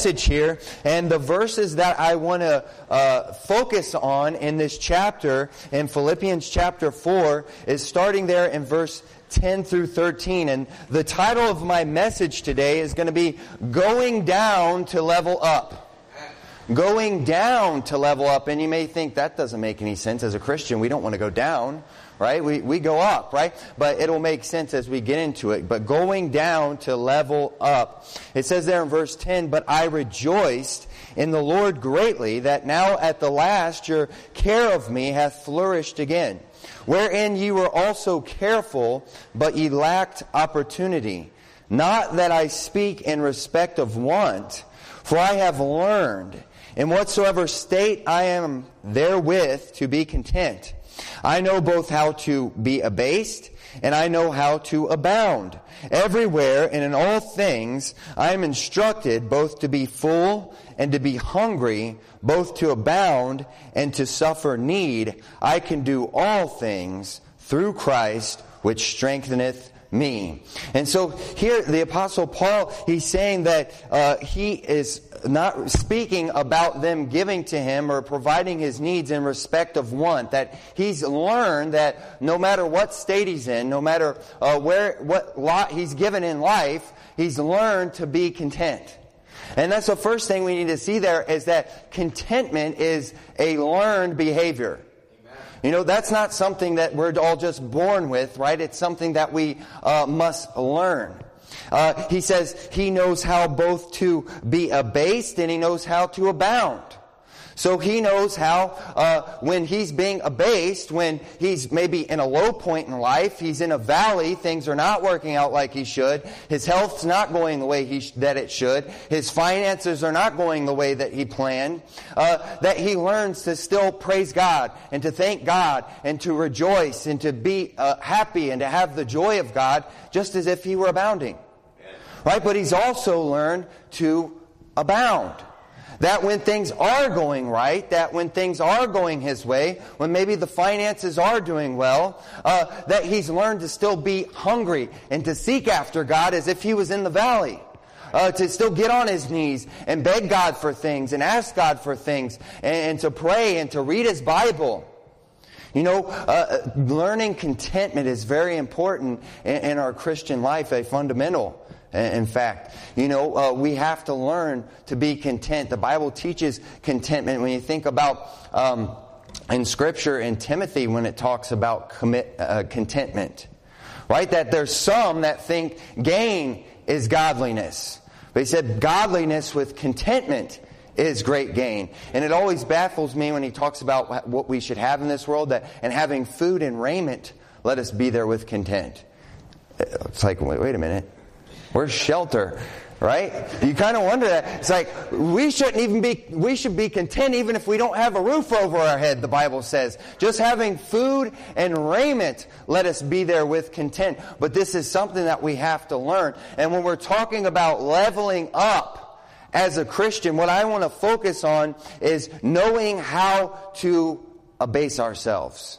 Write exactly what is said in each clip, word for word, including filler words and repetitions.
message here. And the verses that I want to uh, focus on in this chapter, in Philippians chapter four, is starting there in verse ten through thirteen. And the title of my message today is going to be Going Down to Level Up. Going down to level up. And you may think that doesn't make any sense. As a Christian, we don't want to go down, right? We we go up, right? But it'll make sense as we get into it. But going down to level up. It says there in verse ten, "But I rejoiced in the Lord greatly, that now at the last your care of me hath flourished again. Wherein ye were also careful, but ye lacked opportunity. Not that I speak in respect of want, for I have learned, in whatsoever state I am therewith, to be content. I know both how to be abased, and I know how to abound. Everywhere and in all things I am instructed both to be full and to be hungry, both to abound and to suffer need. I can do all things through Christ, which strengtheneth me." And so here the Apostle Paul, he's saying that uh, he is not speaking about them giving to him or providing his needs in respect of want. That he's learned that no matter what state he's in, no matter uh, where what lot he's given in life, he's learned to be content. And that's the first thing we need to see there, is that contentment is a learned behavior. You know, that's not something that we're all just born with, right? It's something that we uh, must learn. Uh, he says he knows how both to be abased and he knows how to abound. So he knows how, uh, when he's being abased, when he's maybe in a low point in life, he's in a valley, things are not working out like he should, his health's not going the way he sh- that it should, his finances are not going the way that he planned, uh, that he learns to still praise God and to thank God and to rejoice and to be uh, happy and to have the joy of God, just as if he were abounding. Right? But he's also learned to abound. That when things are going right, that when things are going his way, when maybe the finances are doing well, uh, that he's learned to still be hungry and to seek after God as if he was in the valley. Uh, to still get on his knees and beg God for things and ask God for things and, and to pray and to read his Bible. You know, uh, learning contentment is very important in, in our Christian life, a fundamental. In fact, you know, uh, we have to learn to be content. The Bible teaches contentment. When you think about um, in Scripture in Timothy, when it talks about commit, uh, contentment, right? That there's some that think gain is godliness. But he said godliness with contentment is great gain. And it always baffles me when he talks about what we should have in this world, that and having food and raiment, let us be there with content. It's like, wait, wait a minute. Where's shelter? Right? You kind of wonder that. It's like, we shouldn't even be, we should be content even if we don't have a roof over our head, the Bible says. Just having food and raiment, let us be there with content. But this is something that we have to learn. And when we're talking about leveling up as a Christian, what I want to focus on is knowing how to abase ourselves.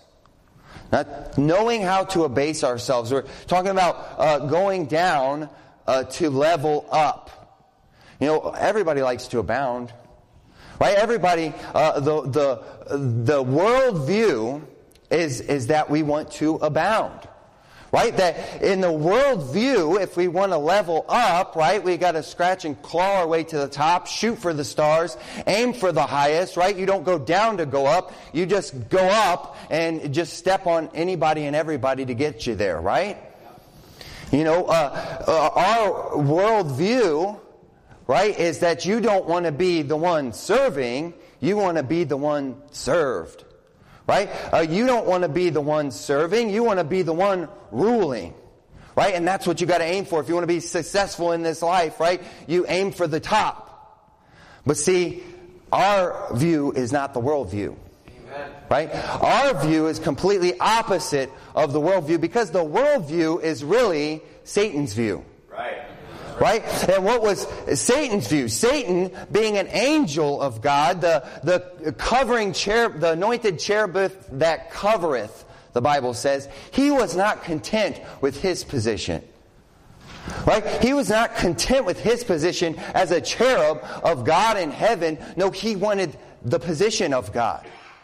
Not knowing how to abase ourselves. We're talking about uh, going down Uh, to level up. You know, everybody likes to abound, right? Everybody, uh, the the the worldview is is that we want to abound, right? That in the worldview, if we want to level up, right, we got to scratch and claw our way to the top, shoot for the stars, aim for the highest, right? You don't go down to go up, you just go up and just step on anybody and everybody to get you there, right? You know, uh, uh, our worldview, right, is that you don't want to be the one serving, you want to be the one served, right? Uh, you don't want to be the one serving, you want to be the one ruling, right? And that's what you got to aim for. If you want to be successful in this life, right, you aim for the top. But see, our view is not the worldview. Right? Our view is completely opposite of the worldview, because the worldview is really Satan's view. Right. Right? And what was Satan's view? Satan, being an angel of God, the, the covering cherub, the anointed cherubim that covereth, the Bible says, he was not content with his position. Right? He was not content with his position as a cherub of God in heaven. No, he wanted the position of God.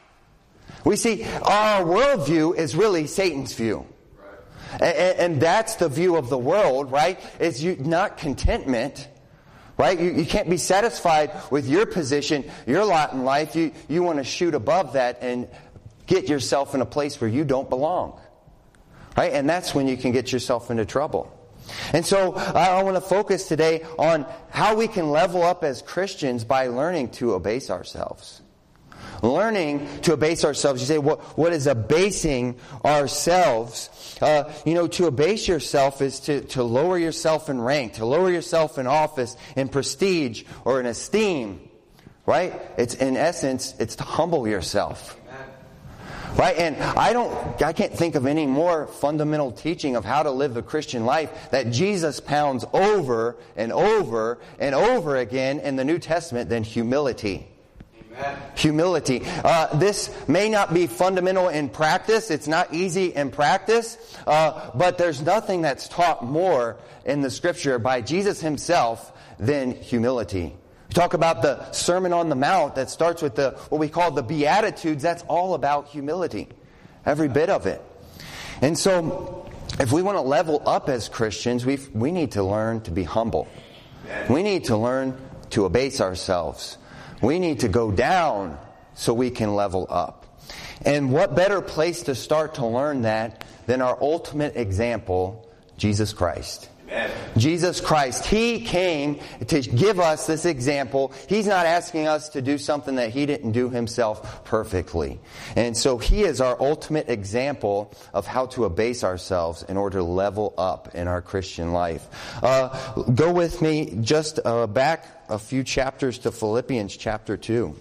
We see our worldview is really Satan's view. And, and that's the view of the world, right? It's you, not contentment. Right? You, you can't be satisfied with your position, your lot in life. You, you want to shoot above that and get yourself in a place where you don't belong. Right? And that's when you can get yourself into trouble. And so I, I want to focus today on how we can level up as Christians by learning to abase ourselves. Learning to abase ourselves. You say, what, what is abasing ourselves? Uh, you know, to abase yourself is to, to lower yourself in rank, to lower yourself in office, in prestige, or in esteem. Right? It's, in essence, it's to humble yourself. Right? And I don't, I can't think of any more fundamental teaching of how to live the Christian life that Jesus pounds over and over and over again in the New Testament than humility. Amen. Humility. Uh, this may not be fundamental in practice. It's not easy in practice. Uh, but there's nothing that's taught more in the Scripture by Jesus himself than humility. We talk about the Sermon on the Mount that starts with the what we call the Beatitudes. That's all about humility. Every bit of it. And so, if we want to level up as Christians, we we need to learn to be humble. We need to learn to abase ourselves. We need to go down so we can level up. And what better place to start to learn that than our ultimate example, Jesus Christ. Amen. Jesus Christ, He came to give us this example. He's not asking us to do something that He didn't do Himself perfectly. And so He is our ultimate example of how to abase ourselves in order to level up in our Christian life. Uh, go with me just uh, back a few chapters to Philippians chapter two.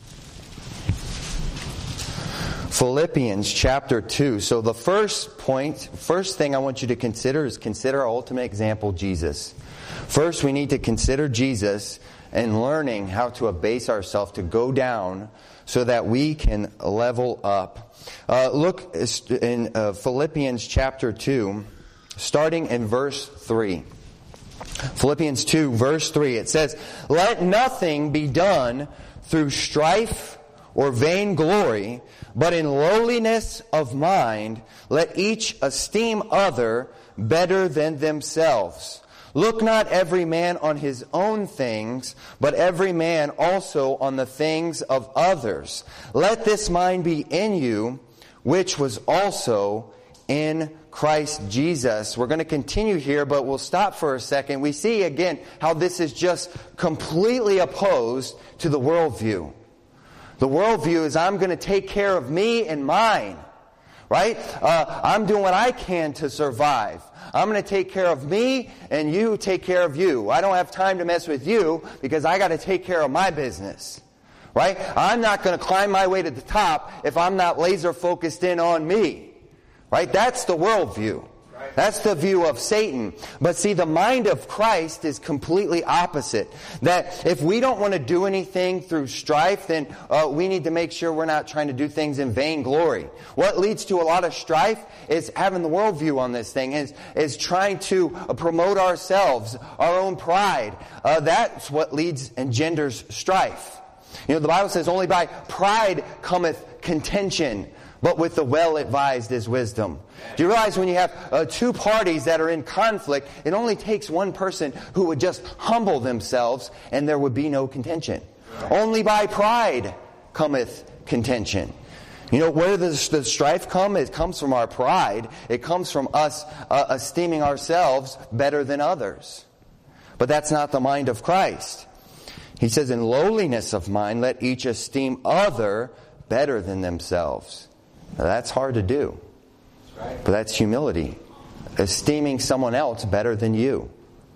Philippians chapter two. So the first point, first thing I want you to consider is consider our ultimate example, Jesus. First, we need to consider Jesus and learning how to abase ourselves, to go down so that we can level up. Uh, look in uh, Philippians chapter two, starting in verse three. Philippians two, verse three. It says, "Let nothing be done through strife or vainglory, but in lowliness of mind, let each esteem other better than themselves. Look not every man on his own things, but every man also on the things of others. Let this mind be in you, which was also in Christ Jesus." We're going to continue here, but we'll stop for a second. We see again how this is just completely opposed to the worldview. The worldview is I'm going to take care of me and mine. Right? Uh, I'm doing what I can to survive. I'm going to take care of me and you take care of you. I don't have time to mess with you because I got to take care of my business. Right? I'm not going to climb my way to the top if I'm not laser focused in on me. Right? That's the worldview. That's the view of Satan. But see, the mind of Christ is completely opposite. That if we don't want to do anything through strife, then uh, we need to make sure we're not trying to do things in vainglory. What leads to a lot of strife is having the worldview on this thing, is, is trying to uh, promote ourselves, our own pride. Uh, that's what leads, engenders strife. You know, the Bible says only by pride cometh contention, but with the well-advised is wisdom. Do you realize when you have uh, two parties that are in conflict, it only takes one person who would just humble themselves and there would be no contention. Only by pride cometh contention. You know, where does the strife come? It comes from our pride. It comes from us uh, esteeming ourselves better than others. But that's not the mind of Christ. He says, in lowliness of mind, let each esteem other better than themselves. Now, that's hard to do. But that's humility. Esteeming someone else better than you.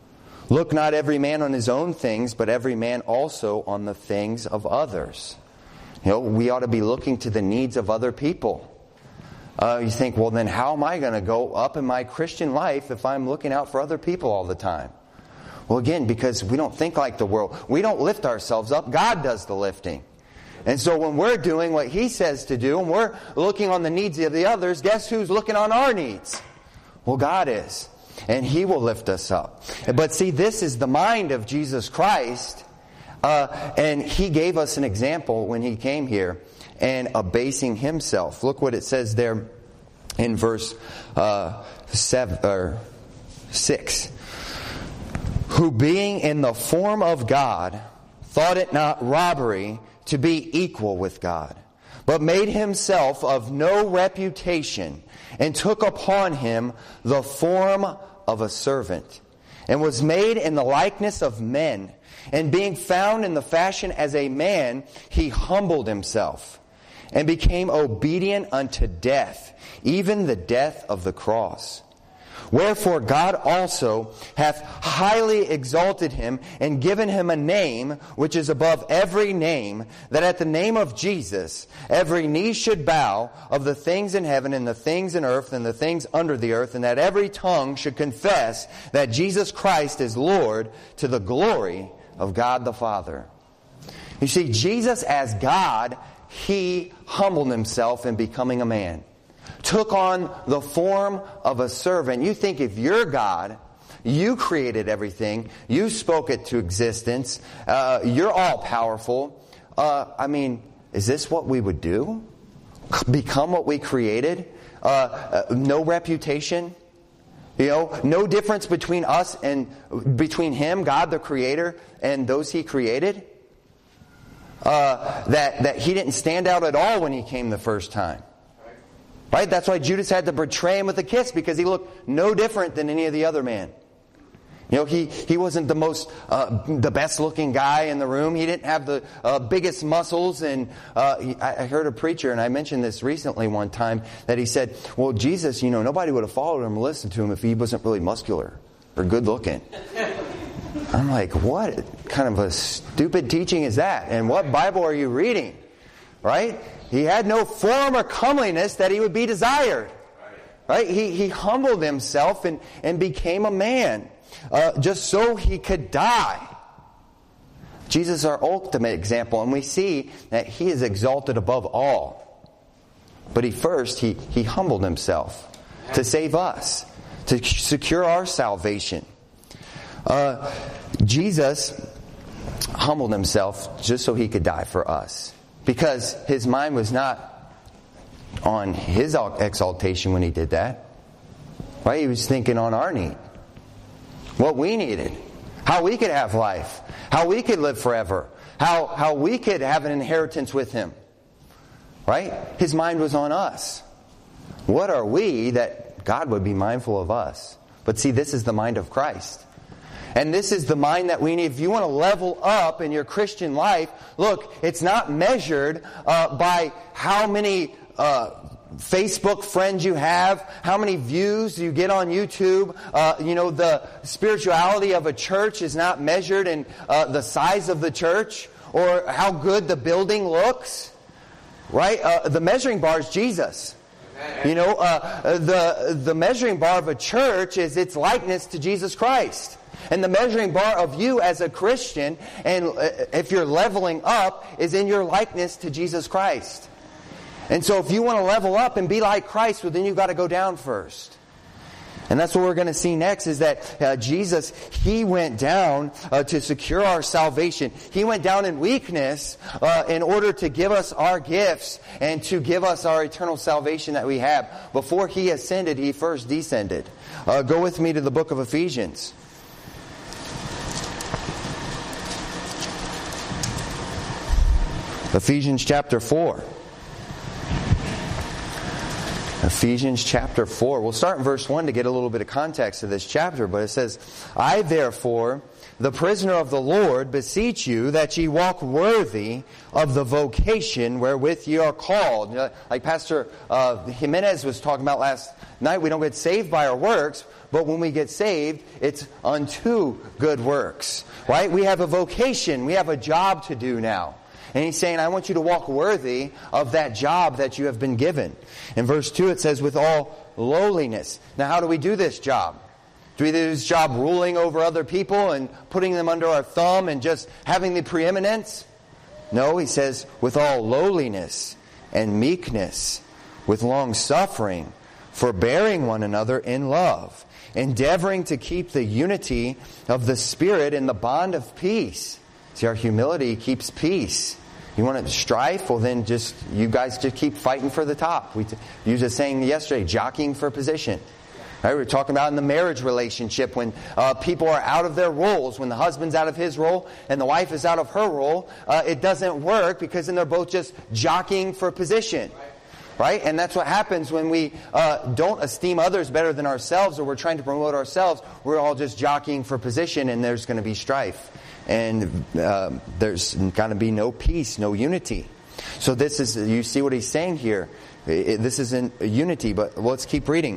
Look not every man on his own things, but every man also on the things of others. You know, we ought to be looking to the needs of other people. Uh, you think, well, then how am I going to go up in my Christian life if I'm looking out for other people all the time? Well, again, because we don't think like the world. We don't lift ourselves up. God does the lifting. And so when we're doing what He says to do, and we're looking on the needs of the others, guess who's looking on our needs? Well, God is. and He will lift us up. But see, this is the mind of Jesus Christ, uh, and He gave us an example when He came here and abasing Himself. Look what it says there in verse uh, seven or six. Who being in the form of God, thought it not robbery to be equal with God, but made Himself of no reputation, and took upon Him the form of a servant, and was made in the likeness of men. And being found in the fashion as a man, He humbled Himself, and became obedient unto death, even the death of the cross. Wherefore God also hath highly exalted Him, and given Him a name which is above every name, that at the name of Jesus every knee should bow, of the things in heaven and the things in earth and the things under the earth, and that every tongue should confess that Jesus Christ is Lord, to the glory of God the Father. You see, Jesus as God, He humbled Himself in becoming a man. Took on the form of a servant. You think if you're God, you created everything, you spoke it to existence, uh, you're all powerful. Uh, I mean, is this what we would do? Become what we created? Uh, uh, no reputation? You know, no difference between us and between Him, God the Creator, and those He created? Uh, that, that He didn't stand out at all when He came the first time. Right? That's why Judas had to betray Him with a kiss, because he looked no different than any of the other men. You know, he, he wasn't the most, uh, the best looking guy in the room. He didn't have the uh, biggest muscles. And uh, he, I heard a preacher, and I mentioned this recently one time, that he said, well, Jesus, you know, nobody would have followed Him or listened to Him if He wasn't really muscular or good looking. I'm like, what kind of a stupid teaching is that? And what Bible are you reading? Right? He had no form or comeliness that He would be desired. Right? He, he humbled Himself and, and became a man. Uh, just so He could die. Jesus is our ultimate example. And we see that He is exalted above all. But He first, He, he humbled Himself to save us. To secure our salvation. Uh, Jesus humbled Himself just so He could die for us. Because His mind was not on His exaltation when He did that. Right? He was thinking on our need. What we needed. How we could have life. How we could live forever. How, how we could have an inheritance with Him. Right? His mind was on us. What are we that God would be mindful of us? But see, this is the mind of Christ. And this is the mind that we need. If you want to level up in your Christian life, look, it's not measured uh, by how many uh, Facebook friends you have, how many views you get on YouTube. Uh, you know, the spirituality of a church is not measured in uh, the size of the church or how good the building looks. Right? Uh, the measuring bar is Jesus. You know, uh, the the measuring bar of a church is its likeness to Jesus Christ. And the measuring bar of you as a Christian, and if you're leveling up, is in your likeness to Jesus Christ. And so if you want to level up and be like Christ, well, then you've got to go down first. And that's what we're going to see next, is that uh, Jesus, He went down uh, to secure our salvation. He went down in weakness uh, in order to give us our gifts and to give us our eternal salvation that we have. Before He ascended, He first descended. Uh, go with me to the book of Ephesians. Ephesians chapter four. Ephesians chapter four. We'll start in verse one to get a little bit of context to this chapter. But it says, I therefore, the prisoner of the Lord, beseech you that ye walk worthy of the vocation wherewith ye are called. Like Pastor uh, Jimenez was talking about last night, we don't get saved by our works, but when we get saved, it's unto good works. Right? We have a vocation. We have a job to do now. And He's saying, I want you to walk worthy of that job that you have been given. In verse two it says, with all lowliness. Now how do we do this job? Do we do this job ruling over other people and putting them under our thumb and just having the preeminence? No, He says, with all lowliness and meekness, with long suffering, forbearing one another in love, endeavoring to keep the unity of the Spirit in the bond of peace. See, our humility keeps peace. You want to strife? Well, then just, you guys just keep fighting for the top. We t- used a saying yesterday, jockeying for position. Right, we were talking about in the marriage relationship when uh, people are out of their roles, when the husband's out of his role and the wife is out of her role, uh, it doesn't work because then they're both just jockeying for position. Right? And that's what happens when we uh, don't esteem others better than ourselves, or we're trying to promote ourselves. We're all just jockeying for position, and there's going to be strife. And uh, there's going to be no peace, no unity. So this is, you see what he's saying here. It, this isn't unity, but let's keep reading.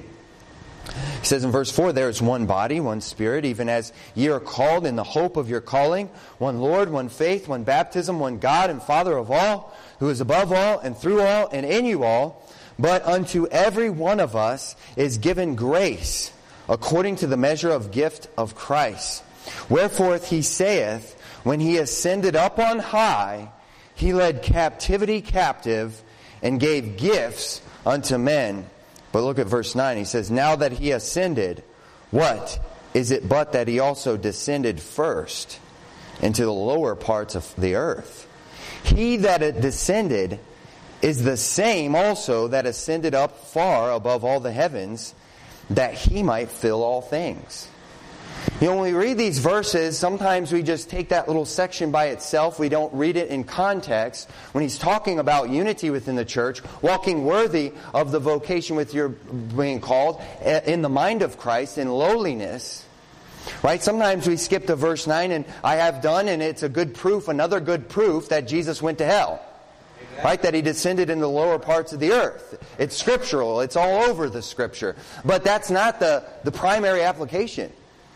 He says in verse four, there is one body, one Spirit, even as ye are called in the hope of your calling, one Lord, one faith, one baptism, one God and Father of all, who is above all and through all and in you all. But unto every one of us is given grace, according to the measure of gift of Christ. Wherefore he saith, when he ascended up on high, he led captivity captive, and gave gifts unto men. But look at verse nine. He says, now that he ascended, what? Is it but that he also descended first into the lower parts of the earth? He that had descended is the same also that ascended up far above all the heavens, that he might fill all things. You know, when we read these verses, sometimes we just take that little section by itself. We don't read it in context. When he's talking about unity within the church, walking worthy of the vocation with your being called, in the mind of Christ, in lowliness, right? Sometimes we skip to verse nine, and I have done, and it's a good proof, another good proof that Jesus went to hell. Right? That he descended in the lower parts of the earth. It's scriptural. It's all over the scripture. But that's not the, the primary application.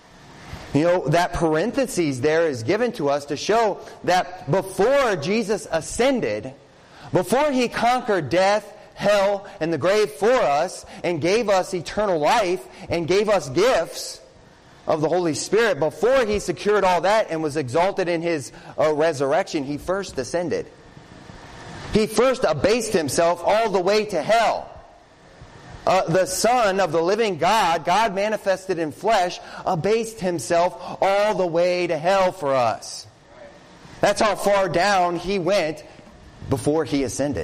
You know, that parenthesis there is given to us to show that before Jesus ascended, before he conquered death, hell, and the grave for us, and gave us eternal life, and gave us gifts of the Holy Spirit, before he secured all that and was exalted in his uh, resurrection, he first ascended. He first abased himself all the way to hell. Uh, the Son of the living God, God manifested in flesh, abased himself all the way to hell for us. That's how far down he went before he ascended.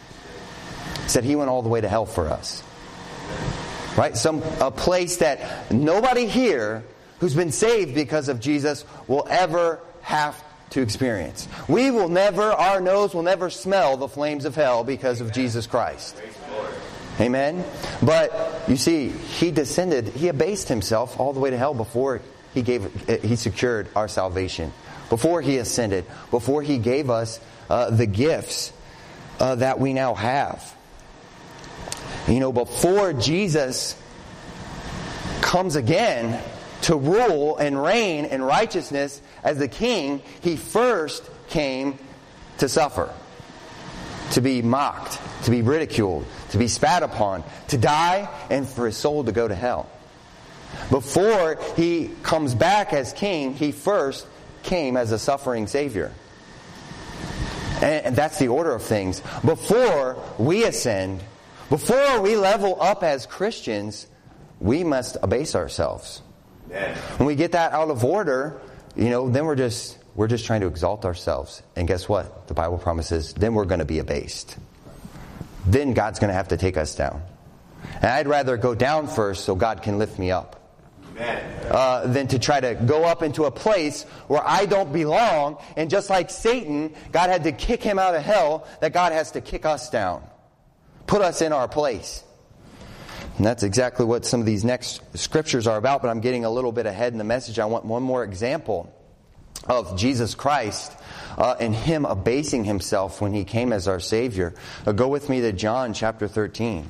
He said he went all the way to hell for us. Right? Some a place that nobody here who's been saved because of Jesus will ever have to experience. We will never, our nose will never smell the flames of hell because of Jesus Christ. Amen? But, you see, he descended, he abased himself all the way to hell before he gave, he secured our salvation. Before he ascended. Before he gave us uh, the gifts uh, that we now have. You know, before Jesus comes again to rule and reign in righteousness as the king, he first came to suffer. To be mocked, to be ridiculed, to be spat upon, to die, and for his soul to go to hell. Before he comes back as king, he first came as a suffering Savior. And that's the order of things. Before we ascend, before we level up as Christians, we must abase ourselves. Yeah. When we get that out of order, you know, then we're just we're just trying to exalt ourselves. And guess what? The Bible promises then we're going to be abased. Then God's going to have to take us down. And I'd rather go down first so God can lift me up. Uh, than to try to go up into a place where I don't belong. And just like Satan, God had to kick him out of hell, that God has to kick us down. Put us in our place. And that's exactly what some of these next scriptures are about, but I'm getting a little bit ahead in the message. I want one more example of Jesus Christ uh, and him abasing himself when he came as our Savior. Uh, go with me to John chapter thirteen.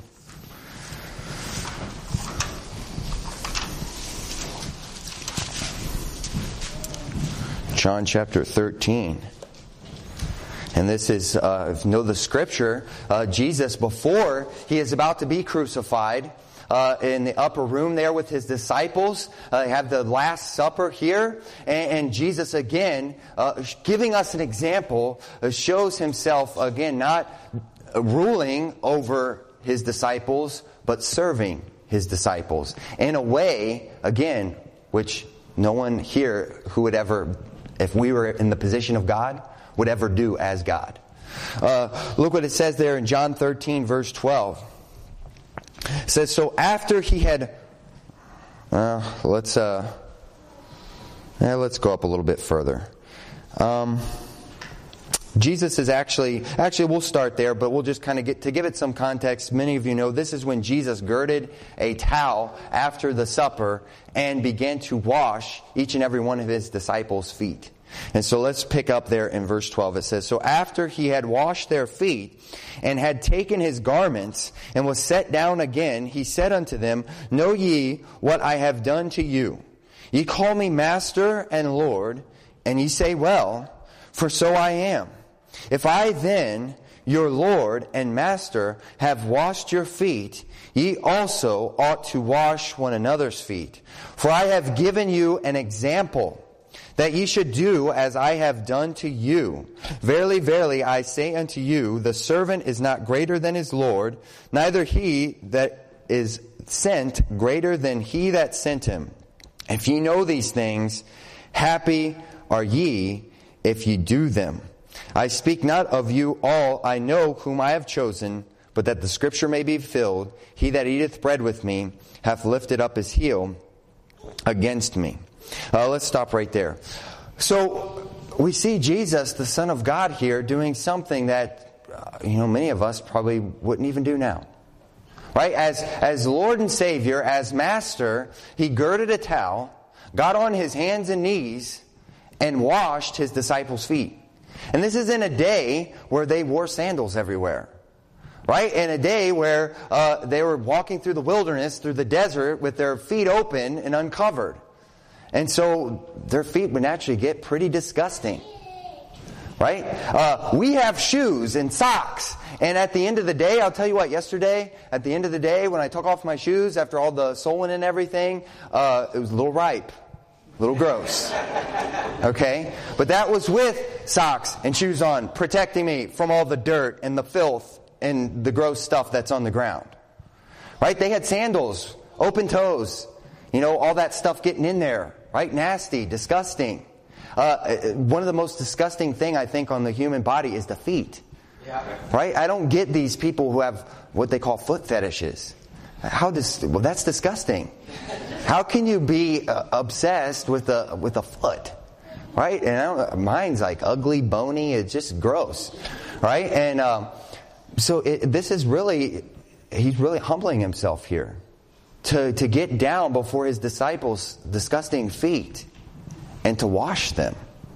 John chapter thirteen. And this is, uh, if you know the scripture, uh, Jesus, before he is about to be crucified, uh, in the upper room there with his disciples, uh, have the Last Supper here. And, and Jesus, again, uh, giving us an example, uh, shows himself, again, not ruling over his disciples, but serving his disciples in a way, again, which no one here who would ever, if we were in the position of God, would ever do as God. Uh, look what it says there in John thirteen, verse twelve. It says, so after he had... Uh, let's uh, yeah, let's go up a little bit further. Um, Jesus is actually, actually we'll start there, but we'll just kind of get, to give it some context, many of you know this is when Jesus girded a towel after the supper and began to wash each and every one of his disciples' feet. And so let's pick up there in verse twelve. It says, so after he had washed their feet and had taken his garments and was set down again, he said unto them, know ye what I have done to you? Ye call me Master and Lord, and ye say, well, for so I am. If I then, your Lord and Master, have washed your feet, ye also ought to wash one another's feet. For I have given you an example, that ye should do as I have done to you. Verily, verily, I say unto you, the servant is not greater than his Lord, neither he that is sent greater than he that sent him. If ye know these things, happy are ye if ye do them. I speak not of you all, I know whom I have chosen, but that the scripture may be filled, he that eateth bread with me hath lifted up his heel against me. Uh, let's stop right there. So we see Jesus, the Son of God here, doing something that uh, you know many of us probably wouldn't even do now. Right? As, as Lord and Savior, as Master, he girded a towel, got on his hands and knees, and washed his disciples' feet. And this is in a day where they wore sandals everywhere. Right? In a day where uh, they were walking through the wilderness, through the desert, with their feet open and uncovered. And so their feet would naturally get pretty disgusting. Right? Uh, we have shoes and socks. And at the end of the day, I'll tell you what, yesterday, at the end of the day, when I took off my shoes after all the soling and everything, uh, it was a little ripe. A little gross. Okay? But that was with socks and shoes on, protecting me from all the dirt and the filth and the gross stuff that's on the ground. Right? They had sandals, open toes, you know, all that stuff getting in there. Right? Nasty, disgusting. Uh, one of the most disgusting thing I think on the human body is the feet. Yeah. Right? I don't get these people who have what they call foot fetishes. How dis- well, that's disgusting. How can you be uh, obsessed with a with a foot? Right? And I don't, mine's like ugly, bony. It's just gross. Right? And um, so it, this is really, he's really humbling himself here. To, to get down before his disciples' disgusting feet and to wash them.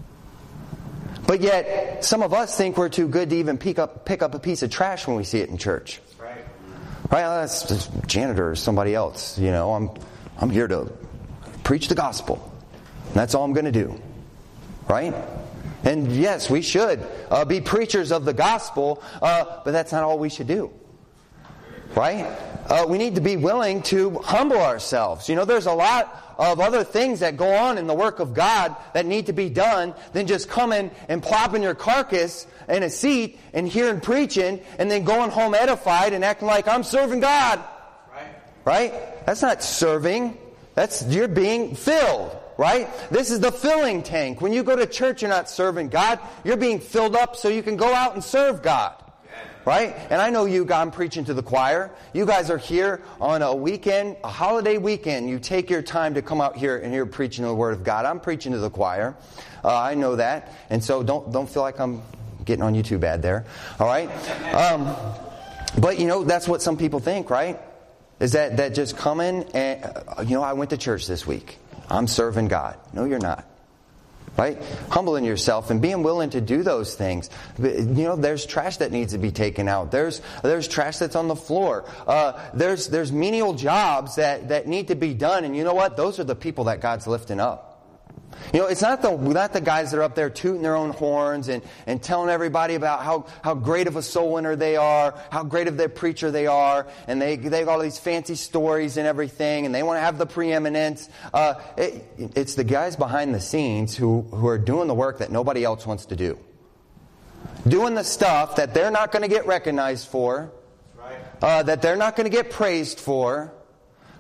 But yet, some of us think we're too good to even pick up, pick up a piece of trash when we see it in church. Right. Right? Oh, that's just janitor or somebody else. You know, I'm, I'm here to preach the gospel. And that's all I'm going to do. Right? And yes, we should uh, be preachers of the gospel, uh, but that's not all we should do. Right? Uh, we need to be willing to humble ourselves. You know, there's a lot of other things that go on in the work of God that need to be done than just coming and plopping your carcass in a seat and hearing preaching and then going home edified and acting like I'm serving God. Right? Right? That's not serving. That's, you're being filled. Right? This is the filling tank. When you go to church, you're not serving God. You're being filled up so you can go out and serve God. Right? And I know you guys, I'm preaching to the choir. You guys are here on a weekend, a holiday weekend. You take your time to come out here and hear preaching the Word of God. I'm preaching to the choir. Uh, I know that. And so don't don't feel like I'm getting on you too bad there. All right? Um, but, you know, that's what some people think, right? Is that, that just coming and, uh, you know, I went to church this week. I'm serving God. No, you're not. Right? Humbling yourself and being willing to do those things. You know, there's trash that needs to be taken out. There's there's trash that's on the floor. Uh, there's there's menial jobs that, that need to be done. And you know what? Those are the people that God's lifting up. You know, it's not the not the guys that are up there tooting their own horns and, and telling everybody about how, how great of a soul winner they are, how great of their preacher they are, and they they got all these fancy stories and everything, and they want to have the preeminence. Uh, it, it's the guys behind the scenes who, who are doing the work that nobody else wants to do. Doing the stuff that they're not going to get recognized for, uh, that they're not going to get praised for,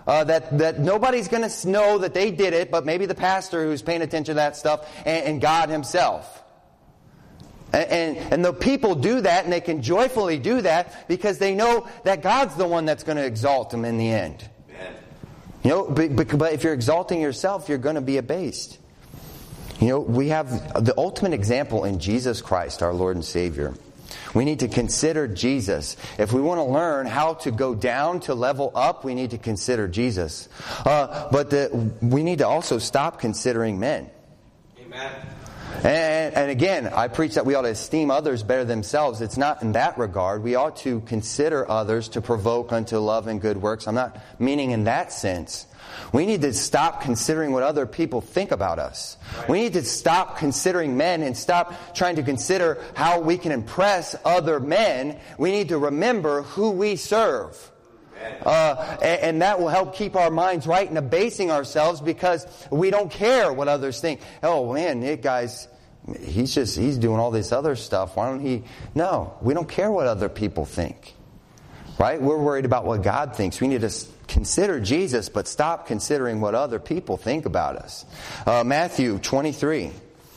Uh, that, that nobody's going to know that they did it, but maybe the pastor who's paying attention to that stuff, and, and God himself. And, and, and the people do that, and they can joyfully do that because they know that God's the one that's going to exalt them in the end. Amen. You know, but, but if you're exalting yourself, you're going to be abased. You know, we have the ultimate example in Jesus Christ, our Lord and Savior. We need to consider Jesus. If we want to learn how to go down to level up, we need to consider Jesus. Uh, but the, we need to also stop considering men. Amen. And, and again, I preach that we ought to esteem others better than themselves. It's not in that regard. We ought to consider others to provoke unto love and good works. I'm not meaning in that sense. We need to stop considering what other people think about us. Right. We need to stop considering men and stop trying to consider how we can impress other men. We need to remember who we serve. Uh, and, and that will help keep our minds right and abasing ourselves because we don't care what others think. Oh man, that guy's, he's just, he's doing all this other stuff. Why don't he? No, we don't care what other people think. Right? We're worried about what God thinks. We need to consider Jesus, but stop considering what other people think about us. Uh, Matthew twenty-three.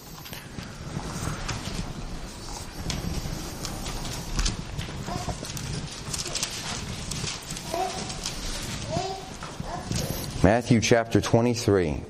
Matthew chapter twenty-three.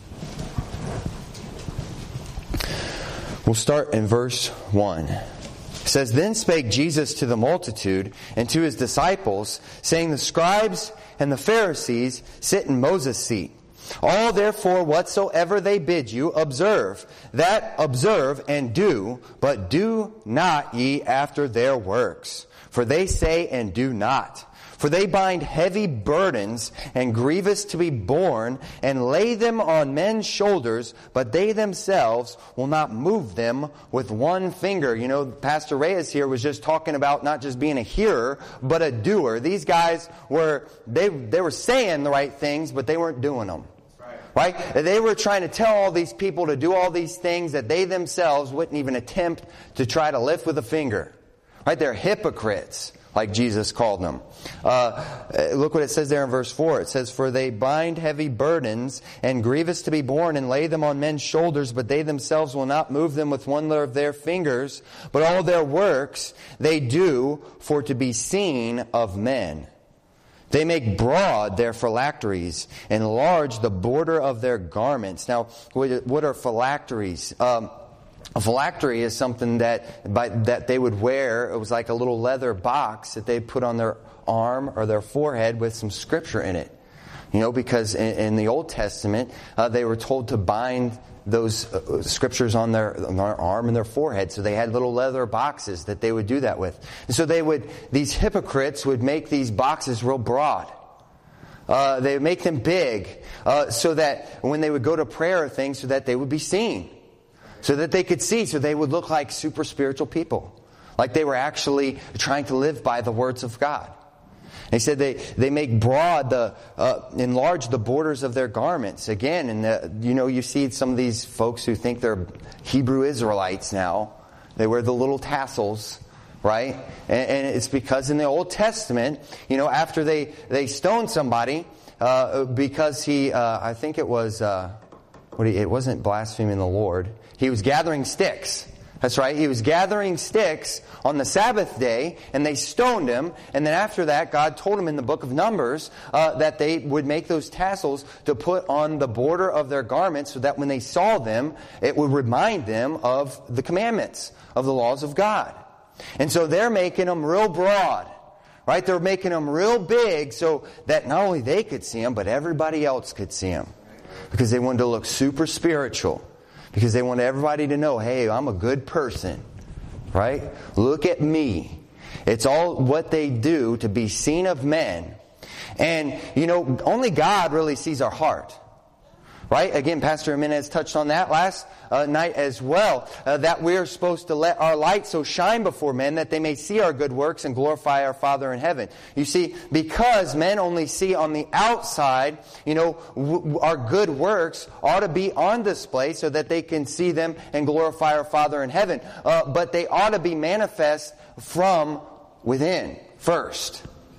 We'll start in verse one. It says, Then spake Jesus to the multitude and to his disciples, saying, The scribes and the Pharisees sit in Moses' seat. All therefore whatsoever they bid you, observe. That observe and do, but do not ye after their works. For they say and do not. For they bind heavy burdens and grievous to be borne, and lay them on men's shoulders, but they themselves will not move them with one finger. You know, Pastor Reyes here was just talking about not just being a hearer, but a doer. These guys were, they, they were saying the right things, but they weren't doing them. Right? They were trying to tell all these people to do all these things that they themselves wouldn't even attempt to try to lift with a finger. Right? They're hypocrites, like Jesus called them. Uh, look what it says there in verse four. It says, For they bind heavy burdens and grievous to be borne, and lay them on men's shoulders, but they themselves will not move them with one of their fingers. But all their works they do for to be seen of men. They make broad their phylacteries, and enlarge the border of their garments. Now, what are phylacteries? Um, A phylactery is something that by, that they would wear. It was like a little leather box that they put on their arm or their forehead with some scripture in it. You know, because in, in the Old Testament, uh, they were told to bind those uh, scriptures on their, on their arm and their forehead. So they had little leather boxes that they would do that with. And so they would, these hypocrites would make these boxes real broad. Uh, they would make them big uh, so that when they would go to prayer or things, so that they would be seen. So that they could see, so they would look like super spiritual people. Like they were actually trying to live by the words of God. He said they, they make broad, the uh, enlarge the borders of their garments. Again, and the, you know, you see some of these folks who think they're Hebrew Israelites now. They wear the little tassels, right? And, and it's because in the Old Testament, you know, after they, they stoned somebody, uh, because he, uh, I think it was, uh, what he, it wasn't blaspheming the Lord. He was gathering sticks. That's right. He was gathering sticks on the Sabbath day, and they stoned him. And then after that, God told him in the book of Numbers uh, that they would make those tassels to put on the border of their garments so that when they saw them, it would remind them of the commandments, of the laws of God. And so they're making them real broad. Right? They're making them real big so that not only they could see them, but everybody else could see them. Because they wanted to look super spiritual. Because they wanted everybody to know, hey, I'm a good person. Right? Look at me. It's all what they do to be seen of men. And, you know, only God really sees our heart. Right? Again, Pastor Jimenez touched on that last uh, night as well. Uh, that we're supposed to let our light so shine before men that they may see our good works and glorify our Father in heaven. You see, because men only see on the outside, you know, w- our good works ought to be on display so that they can see them and glorify our Father in heaven. Uh, but they ought to be manifest from within first.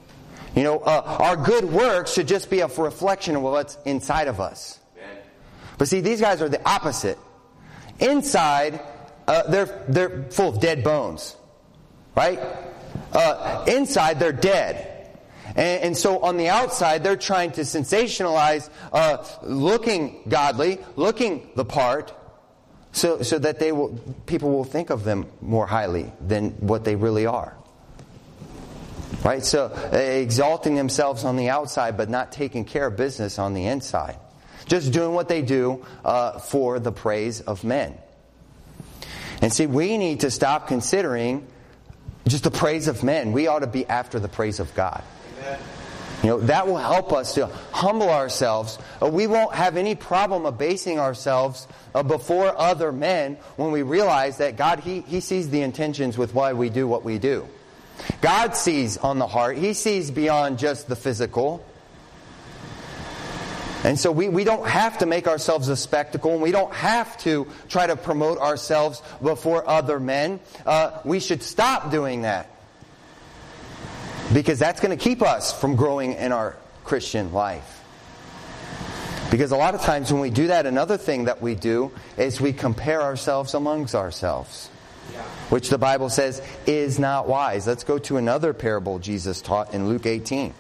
You know, uh, our good works should just be a reflection of what's inside of us. But see, these guys are the opposite. Inside, uh, they're they're full of dead bones, right? Uh, inside, they're dead. And, and so on the outside, they're trying to sensationalize uh, looking godly, looking the part, so so that they will people will think of them more highly than what they really are. Right? So uh, exalting themselves on the outside, but not taking care of business on the inside. Just doing what they do uh, for the praise of men. And see, we need to stop considering just the praise of men. We ought to be after the praise of God. Amen. You know, that will help us to humble ourselves. Uh, we won't have any problem abasing ourselves uh, before other men when we realize that God, He, He sees the intentions with why we do what we do. God sees on the heart. He sees beyond just the physical. And so we, we don't have to make ourselves a spectacle, and we don't have to try to promote ourselves before other men. Uh, we should stop doing that. Because that's going to keep us from growing in our Christian life. Because a lot of times when we do that, another thing that we do is we compare ourselves amongst ourselves. Yeah. Which the Bible says is not wise. Let's go to another parable Jesus taught in Luke eighteen.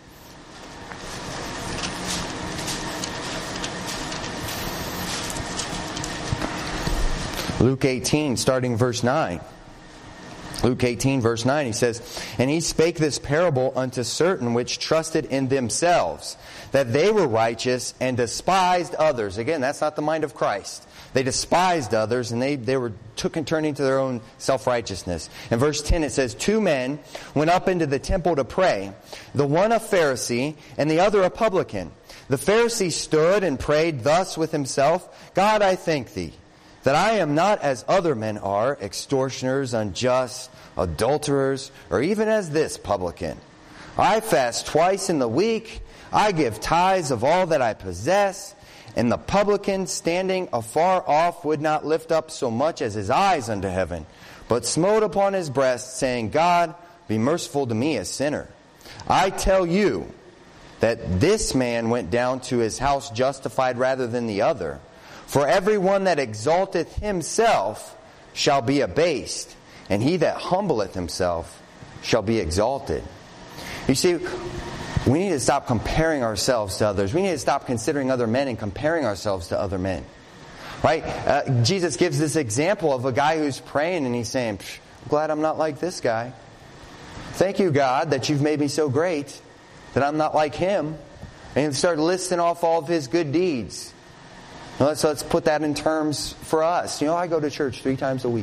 Luke eighteen, starting verse nine. Luke eighteen, verse nine, he says, "And he spake this parable unto certain which trusted in themselves, that they were righteous, and despised others." Again, that's not the mind of Christ. They despised others, and they, they were took and turned into their own self-righteousness. In verse ten it says, "Two men went up into the temple to pray, the one a Pharisee, and the other a publican. The Pharisee stood and prayed thus with himself, God, I thank thee, that I am not as other men are, extortioners, unjust, adulterers, or even as this publican. I fast twice in the week. I give tithes of all that I possess. And the publican, standing afar off, would not lift up so much as his eyes unto heaven, but smote upon his breast, saying, God, be merciful to me, a sinner. I tell you that this man went down to his house justified rather than the other. For everyone that exalteth himself shall be abased, and he that humbleth himself shall be exalted." You see, we need to stop comparing ourselves to others. We need to stop considering other men and comparing ourselves to other men. Right? Uh, Jesus gives this example of a guy who's praying and he's saying, I'm glad I'm not like this guy. Thank you, God, that you've made me so great that I'm not like him. And he started listing off all of his good deeds. Let's, let's put that in terms for us. You know, I go to church three times a week.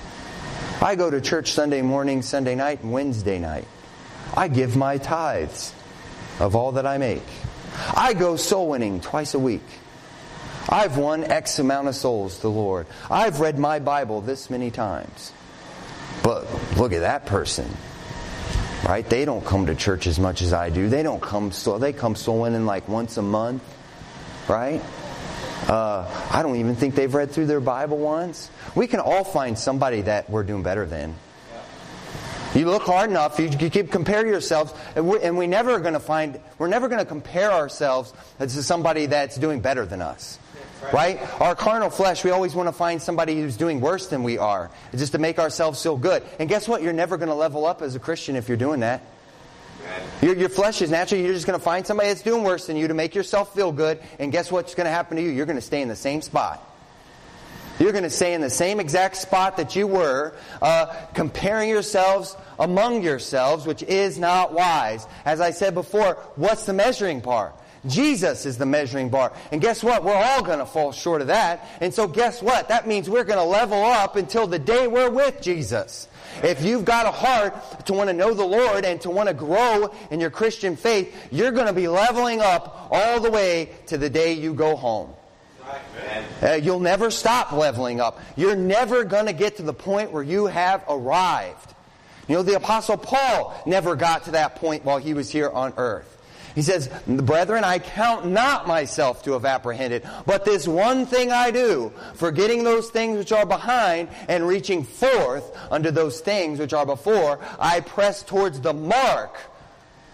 I go to church Sunday morning, Sunday night, and Wednesday night. I give my tithes of all that I make. I go soul winning twice a week. I've won X amount of souls to the Lord. I've read my Bible this many times. But look at that person. Right? They don't come to church as much as I do. They don't come so they come soul winning like once a month. Right? Uh, I don't even think they've read through their Bible once. We can all find somebody that we're doing better than. You look hard enough, you, you keep compare yourselves, and we're, and we never are going to find. We're never going to compare ourselves to somebody that's doing better than us, right? Our carnal flesh, we always want to find somebody who's doing worse than we are, just to make ourselves feel good. And guess what? You're never going to level up as a Christian if you're doing that. Your, your flesh is naturally, you're just going to find somebody that's doing worse than you to make yourself feel good. And guess what's going to happen to you? You're going to stay in the same spot. You're going to stay in the same exact spot that you were, uh, comparing yourselves among yourselves, which is not wise. As I said before, what's the measuring bar? Jesus is the measuring bar. And guess what? We're all going to fall short of that. And so guess what? That means we're going to level up until the day we're with Jesus. If you've got a heart to want to know the Lord and to want to grow in your Christian faith, you're going to be leveling up all the way to the day you go home. Uh, you'll never stop leveling up. You're never going to get to the point where you have arrived. You know, the Apostle Paul never got to that point while he was here on earth. He says, "Brethren, I count not myself to have apprehended, but this one thing I do, forgetting those things which are behind, and reaching forth unto those things which are before, I press towards the mark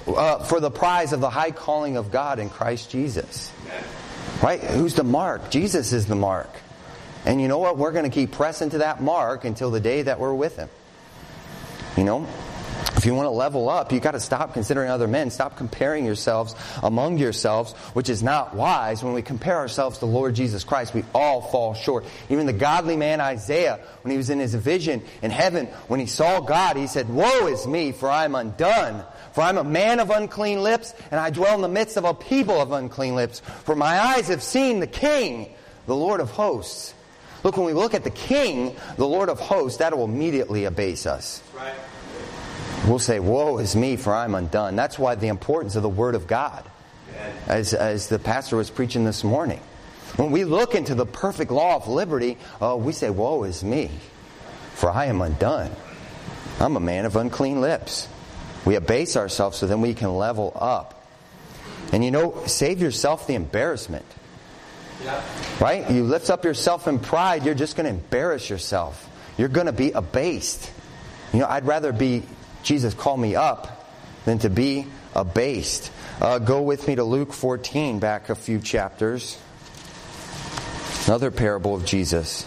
uh, for the prize of the high calling of God in Christ Jesus. Right? Who's the mark? Jesus is the mark. And you know what? We're going to keep pressing to that mark until the day that we're with Him. You know? If you want to level up, you've got to stop considering other men. Stop comparing yourselves among yourselves, which is not wise. When we compare ourselves to the Lord Jesus Christ, we all fall short. Even the godly man Isaiah, when he was in his vision in heaven, when he saw God, he said, "Woe is me, for I am undone. For I am a man of unclean lips, and I dwell in the midst of a people of unclean lips. For my eyes have seen the King, the Lord of hosts." Look, when we look at the King, the Lord of hosts, that will immediately abase us. Right. We'll say, "Woe is me, for I'm undone." That's why the importance of the Word of God, as, as the pastor was preaching this morning. When we look into the perfect law of liberty, uh, we say, "Woe is me, for I am undone. I'm a man of unclean lips." We abase ourselves so then we can level up. And you know, save yourself the embarrassment. Yeah. Right? You lift up yourself in pride, you're just going to embarrass yourself. You're going to be abased. You know, I'd rather be, Jesus call me up, than to be abased. Uh, go with me to Luke fourteen, back a few chapters. Another parable of Jesus.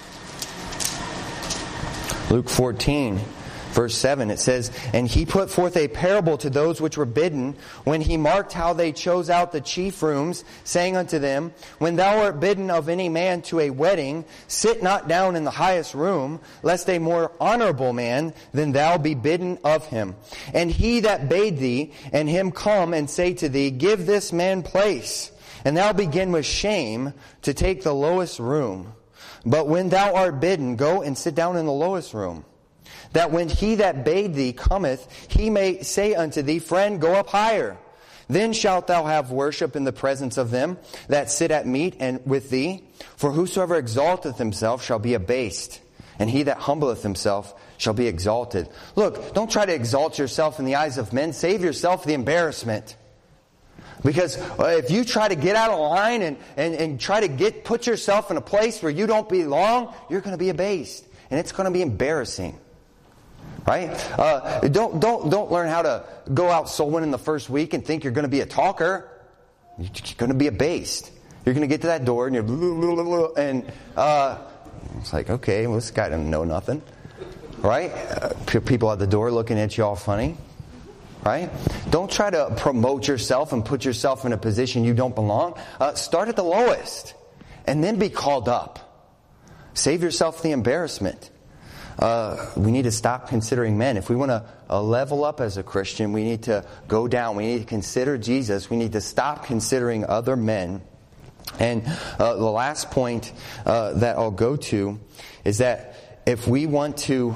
Luke fourteen. Verse seven, it says, "And he put forth a parable to those which were bidden, when he marked how they chose out the chief rooms, saying unto them, When thou art bidden of any man to a wedding, sit not down in the highest room, lest a more honorable man than thou be bidden of him. And he that bade thee, and him come and say to thee, Give this man place, and thou begin with shame to take the lowest room. But when thou art bidden, go and sit down in the lowest room. That when he that bade thee cometh, he may say unto thee, Friend, go up higher. Then shalt thou have worship in the presence of them that sit at meat and with thee. For whosoever exalteth himself shall be abased, and he that humbleth himself shall be exalted." Look, don't try to exalt yourself in the eyes of men. Save yourself the embarrassment. Because if you try to get out of line and, and, and try to get put yourself in a place where you don't belong, you're going to be abased. And it's going to be embarrassing. Right? Uh, don't don't don't learn how to go out soul winning the first week and think you're going to be a talker. You're going to be abased. You're going to get to that door and you're blah, blah, blah, blah, and uh, it's like, okay, well, this guy doesn't know nothing. Right? Uh, people at the door looking at you all funny. Right? Don't try to promote yourself and put yourself in a position you don't belong. Uh, start at the lowest and then be called up. Save yourself the embarrassment. Uh, we need to stop considering men. If we want to uh, level up as a Christian, we need to go down. We need to consider Jesus. We need to stop considering other men. And uh, the last point uh, that I'll go to is that if we want to,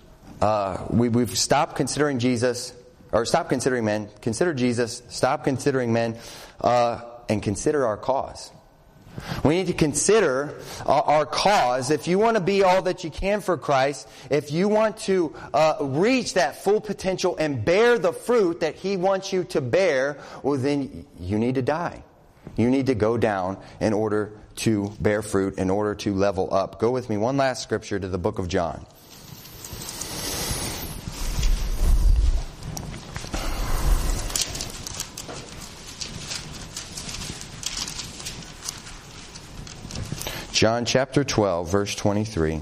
uh, we, we've stopped considering Jesus, or stop considering men, consider Jesus, stop considering men, uh, and consider our cause. We need to consider uh, our cause. If you want to be all that you can for Christ, if you want to uh, reach that full potential and bear the fruit that He wants you to bear, well, then you need to die. You need to go down in order to bear fruit, in order to level up. Go with me one last scripture to the book of John. John chapter twelve, verse twenty-three.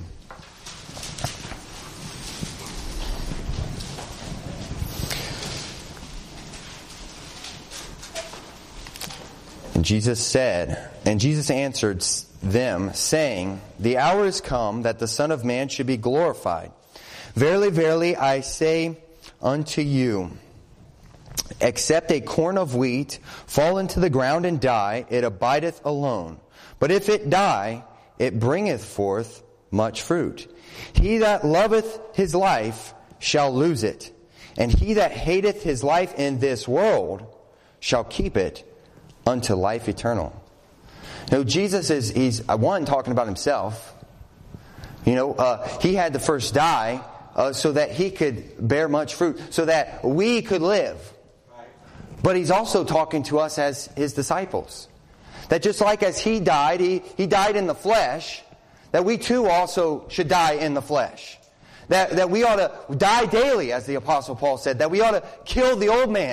And Jesus said, and Jesus answered them, saying, The hour is come that the Son of Man should be glorified. Verily, verily, I say unto you, except a corn of wheat fall into the ground and die, it abideth alone. But if it die, it bringeth forth much fruit. He that loveth his life shall lose it, and he that hateth his life in this world shall keep it unto life eternal. Now, Jesus is, he's, one, talking about himself. You know, uh, he had to first die uh, so that he could bear much fruit, so that we could live. But he's also talking to us as his disciples. That just like as he died, he, he died in the flesh, that we too also should die in the flesh. That, that we ought to die daily, as the Apostle Paul said. That we ought to kill the old man.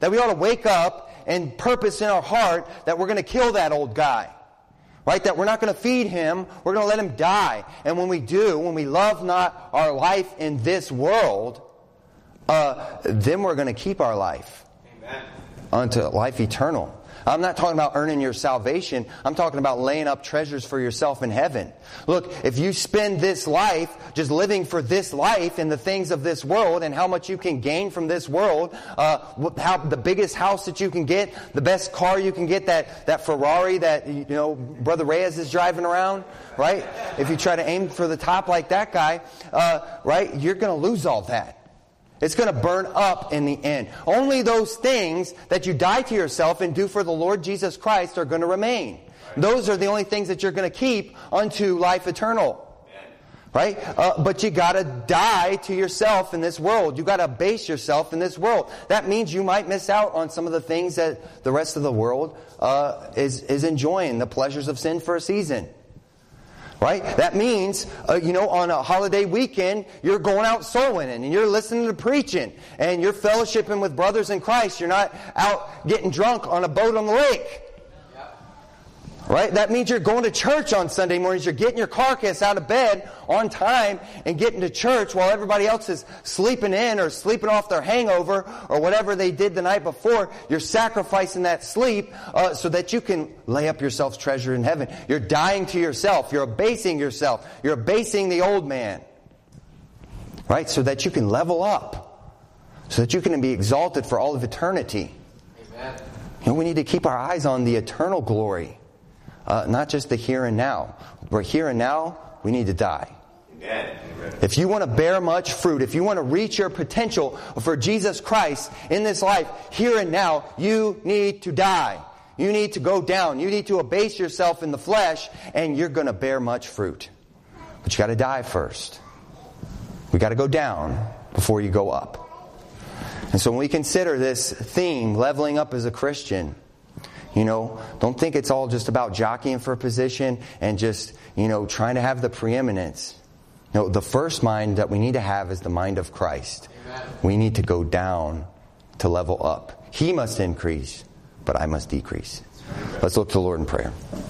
that we ought to wake up and purpose in our heart that we're going to kill that old guy. Right? That we're not going to feed him. We're going to let him die. And when we do, when we love not our life in this world, uh, then we're going to keep our life. Amen. Unto life eternal. I'm not talking about earning your salvation. I'm talking about laying up treasures for yourself in heaven. Look, if you spend this life just living for this life and the things of this world and how much you can gain from this world, uh, how the biggest house that you can get, the best car you can get, that, that Ferrari that, you know, Brother Reyes is driving around, right? If you try to aim for the top like that guy, uh, right, you're going to lose all that. It's going to burn up in the end. Only those things that you die to yourself and do for the Lord Jesus Christ are going to remain. Those are the only things that you're going to keep unto life eternal. Right? Uh, but you got to die to yourself in this world. You got to base yourself in this world. That means you might miss out on some of the things that the rest of the world uh, is, is enjoying. The pleasures of sin for a season. Right? That means, uh, you know, on a holiday weekend, you're going out soul winning and you're listening to preaching and you're fellowshipping with brothers in Christ. You're not out getting drunk on a boat on the lake. Right? That means you're going to church on Sunday mornings. You're getting your carcass out of bed on time and getting to church while everybody else is sleeping in or sleeping off their hangover or whatever they did the night before. You're sacrificing that sleep uh, so that you can lay up yourself's treasure in heaven. You're dying to yourself. You're abasing yourself. You're abasing the old man. Right? So that you can level up. So that you can be exalted for all of eternity. Amen. You know, we need to keep our eyes on the eternal glory. Uh, not just the here and now. We're here and now, we need to die. Amen. If you want to bear much fruit, if you want to reach your potential for Jesus Christ in this life, here and now, you need to die. You need to go down. You need to abase yourself in the flesh, and you're going to bear much fruit. But you got to die first. We got to go down before you go up. And so when we consider this theme, leveling up as a Christian, you know, don't think it's all just about jockeying for a position and just, you know, trying to have the preeminence. No, the first mind that we need to have is the mind of Christ. Amen. We need to go down to level up. He must increase, but I must decrease. Let's look to the Lord in prayer.